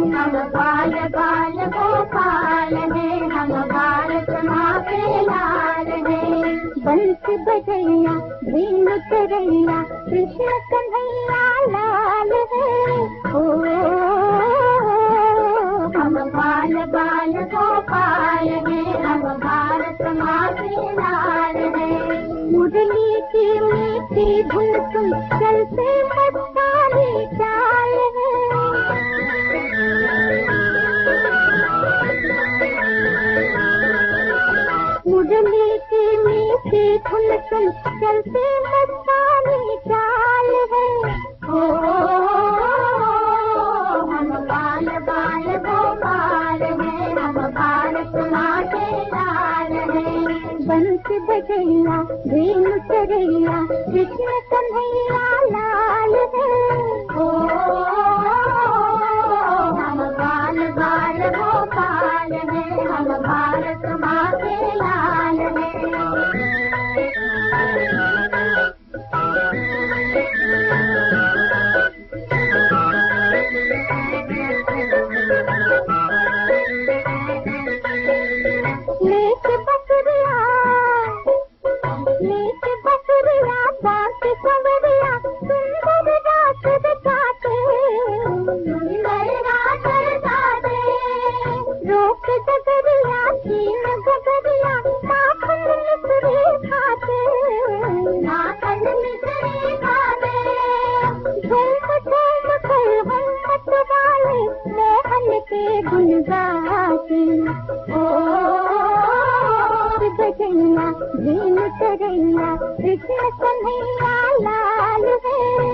हम बाल बाल गोपाल हैं, हम भारत माँ के लाल हैं। बंसी बजैया बीन तरैया कृष्ण कन्हैया लाल है। हम बाल बाल गोपाल हैं, हम भारत माँ के लाल हैं। मुरली की मीठी धुन सुन चलते मस्तानी चाल है। मुरली की मीठी धुन सुन चलते मस्तानी चाल है। हम बाल बाल गोपाल हैं, हम भारत माँ के लाल हैं। बंसी बजैया बीन तरैया कृष्ण कन्हैया लाल है। हम बाल बाल गोपाल हैं, हम भारत माँ के लाल हैं। लेके बकरिया बांके सवरिया सुंदर रात दिखाते, सुंदर रात दिखाते। रोक डगरिया छीन गगरिया माखन मिश्री खाते, माखन मिश्री खाते। झूम झूम कर हम मतवाले मोहन के गुण गाते। बजैया बीन तरैया कृष्ण कन्हैया लाल है।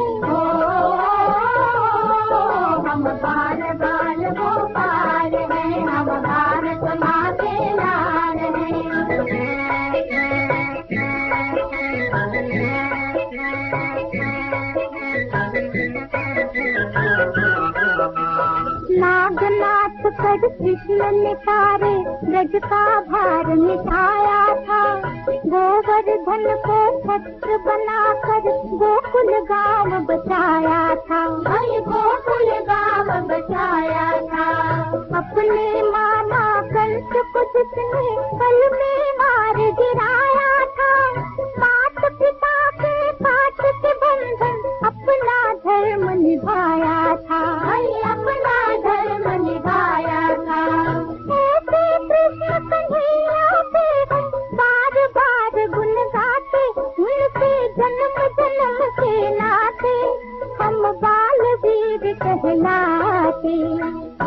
हम बाल बाल गोपाल हैं, हम भारत माँ के लाल हैं। नागनाथ कर कृष्ण ने तारे ब्रज का भार मिटाया था। गोवर्धन को छत्र बनाकर गोकुल गांव बचाया था। गोकुल गांव बचाया था। अपने मामा कंस को जिसने पल में मार गिराया था। माता पिता के पाठ के बंधन अपना धर्म निभाया था। अपना धर्म निभाया था। ऐसे कृष्ण कन्हैया के हम बार बार गुण गाते, उनसे जन्म जन्म के नाते हम बाल वीर कहलाते।